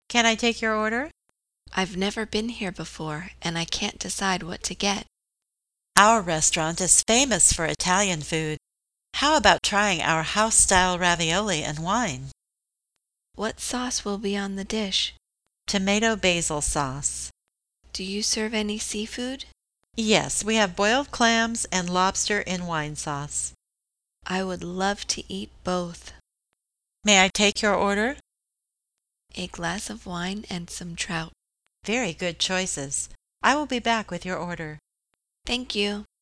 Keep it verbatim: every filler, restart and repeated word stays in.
Can I take your order? I've never been here before, and I can't decide what to get. Our restaurant is famous for Italian food. How about trying our house-style ravioli and wine? What sauce will be on the dish? Tomato basil sauce. Do you serve any seafood? Yes, we have boiled clams and lobster in wine sauce. I would love to eat both. May I take your order? A glass of wine and some trout. Very good choices. I will be back with your order. Thank you.